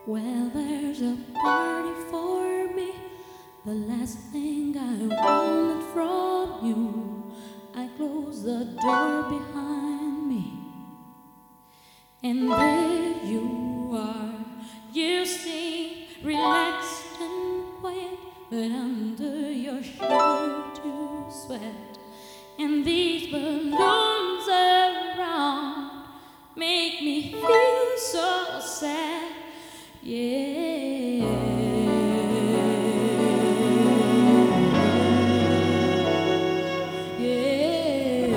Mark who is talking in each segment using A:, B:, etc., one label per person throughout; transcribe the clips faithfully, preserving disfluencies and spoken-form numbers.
A: Well, there's a party for me. The last thing I wanted from you, I closed the door behind me, and there you are. You seem relaxed and quiet, but under your shirt you sweat, and these balloons around make me feel so sad. Yeah. Yeah.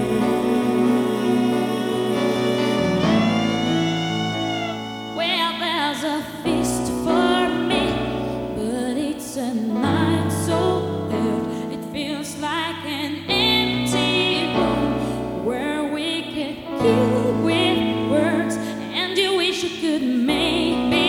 A: Well, there's a feast for me, but it's a night so hard. It feels like an empty room where we get killed with words, and you wish you could make me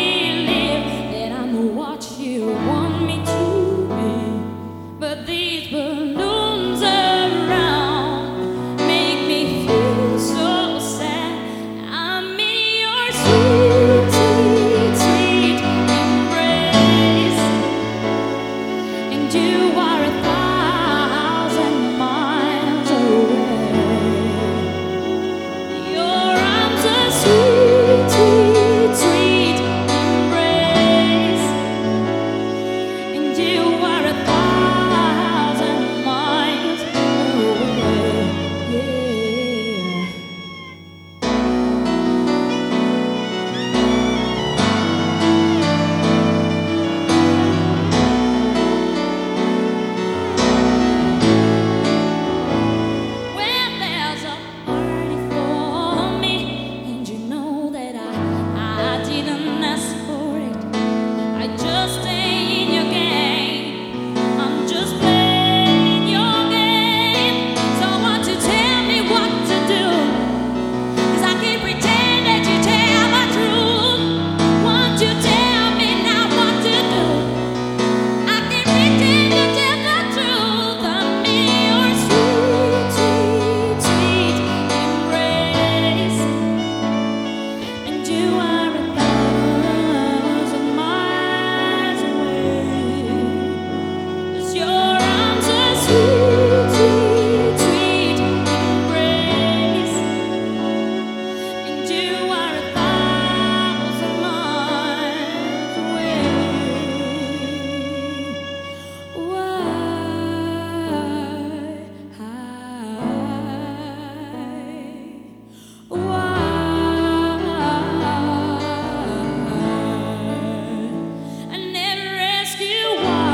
A: what you want me to be, but these balloons around make me feel so sad. I'm in your sweet, sweet, sweet embrace, and you are a thousand miles away. Your arms are sweet, sweet, sweet embrace, you are a thousand miles away. Yeah. Well, there's a party for me, and you know that I, I didn't ask for it. I just stay in your game. I'm just playing your game. So won't you tell me what to do? 'Cause I can't pretend that you tell the truth. Won't you tell me now what to do? I can't pretend you tell the truth. I'm in your sweet, sweet, sweet embrace, and you are a thousand miles away. 'Cause your arms are sweet, sweet, sweet embrace, and you are a thousand miles away. Why? Why? I never ask you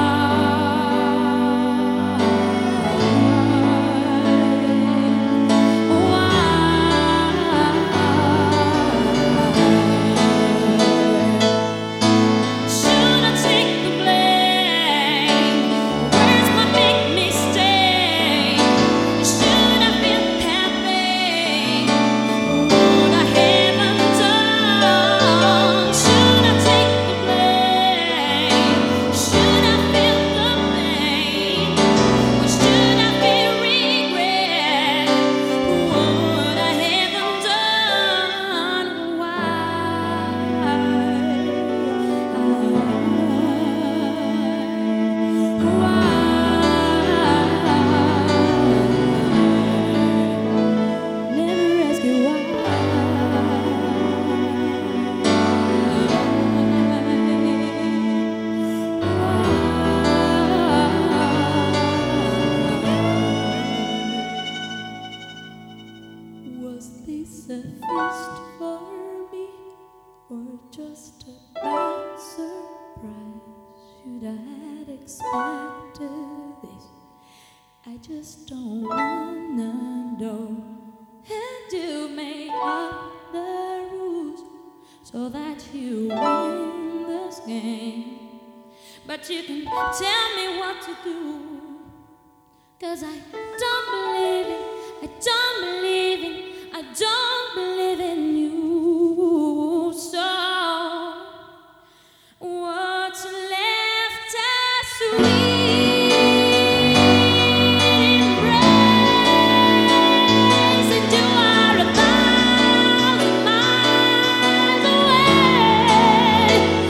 A: should I take the blame? Where's my big mistake? Should I feel happy? What I haven't done? Should I take the blame? Should I feel the pain? Or should I feel regret? What I haven't done? Why? Never ask you why. Was this a feast for me, or just a bad surprise? Should I had expected this? I just don't wanna know. And you make up the rules so that you win this game, but you can tell me what to do, 'cause I don't believe it, I don't believe it, I don't believe in you. So what's left a sweet embrace, and you are a thousand miles away.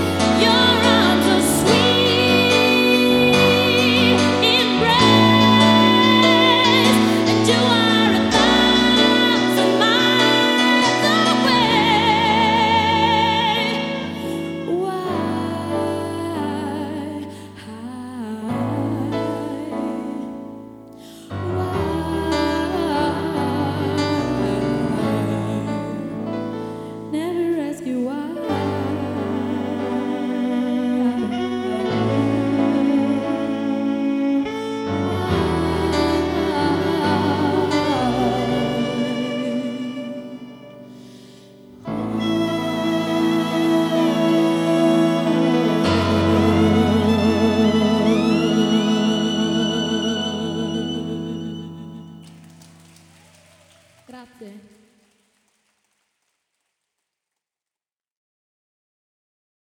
B: Grazie.